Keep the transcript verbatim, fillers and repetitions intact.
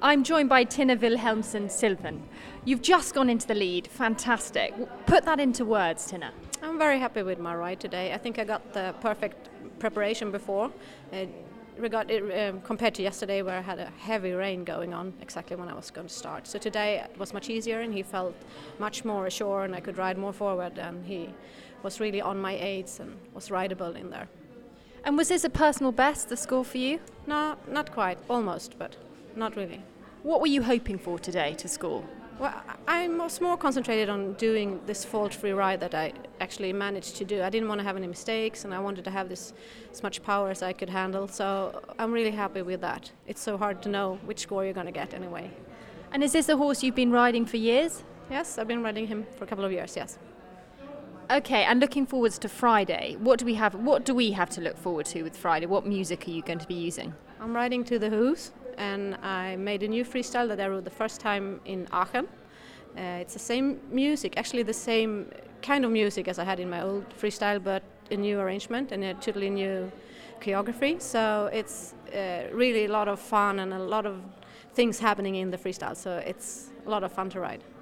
I'm joined by Tina Wilhelmsen Sylvan. You've just gone into the lead. Fantastic. Put that into words, Tina. I'm very happy with my ride today. I think I got the perfect preparation before. Uh, regard, um, compared to yesterday where I had a heavy rain going on exactly when I was going to start. So today it was much easier and he felt much more assured and I could ride more forward and he was really on my aids and was rideable in there. And was this a personal best, the score for you? No, not quite. Almost, but not really. What were you hoping for today to score? Well, I was more concentrated on doing this fault-free ride that I actually managed to do. I didn't want to have any mistakes and I wanted to have this as much power as I could handle. So I'm really happy with that. It's so hard to know which score you're going to get anyway. And is this a horse you've been riding for years? Yes, I've been riding him for a couple of years, yes. Okay, and looking forwards to Friday, what do we have What do we have to look forward to with Friday? What music are you going to be using? I'm riding to the Who's and I made a new freestyle that I rode the first time in Aachen. Uh, it's the same music, actually the same kind of music as I had in my old freestyle, but a new arrangement and a totally new choreography. So it's uh, really a lot of fun and a lot of things happening in the freestyle, so it's a lot of fun to ride.